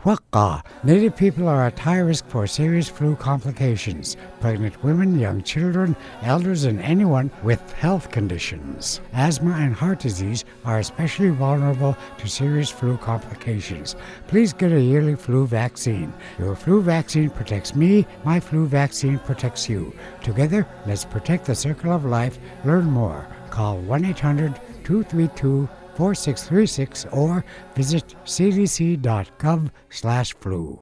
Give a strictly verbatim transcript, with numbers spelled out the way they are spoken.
Waka. Native people are at high risk for serious flu complications. Pregnant women, young children, elders, and anyone with health conditions. Asthma and heart disease are especially vulnerable to serious flu complications. Please get a yearly flu vaccine. Your flu vaccine protects me. My flu vaccine protects you. Together, let's protect the circle of life. Learn more. Call one eight hundred two three two four six three six or visit c d c dot gov slash flu.